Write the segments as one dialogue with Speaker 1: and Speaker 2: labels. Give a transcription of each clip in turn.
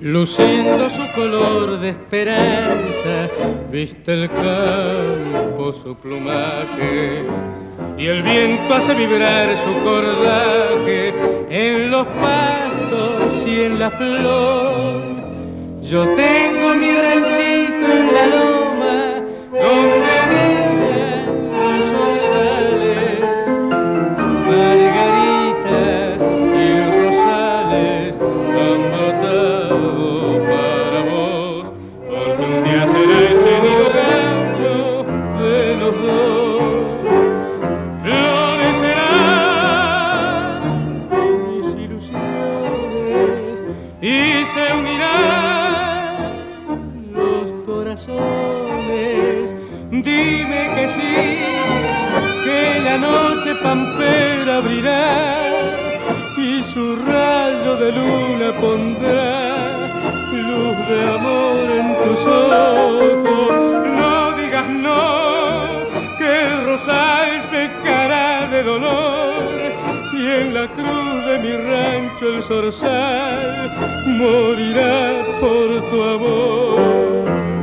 Speaker 1: luciendo su color de esperanza, viste el campo su plumaje, y el viento hace vibrar su cordaje en los pastos y en la flor. Yo tengo mi ranchito en la loma, donde brillan los zorzales, margaritas y rosales han brotado para vos, porque un día será ese nido gancho de los dos. Florecerán mis ilusiones y se unirán los corazones. Dime que sí, que la noche pampera abrirá y su rayo de luna pondrá luz de amor en tus ojos. No digas no, que el rosal secará de dolor y en la cruz de mi rancho el zorzal morirá por tu amor.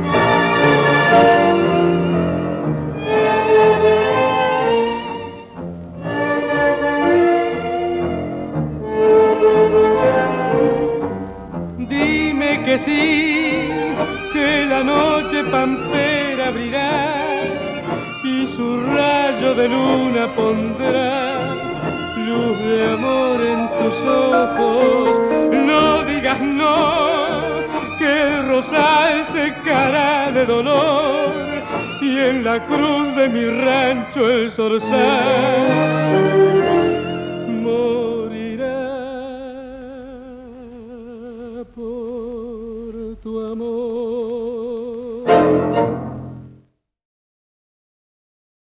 Speaker 1: Dime que sí, que la noche pampera abrirá y su rayo de luna pondrá luz de amor en tus ojos. No digas no, que el rosal secará de dolor y en la cruz de mi rancho el zorzal morirá por tu amor.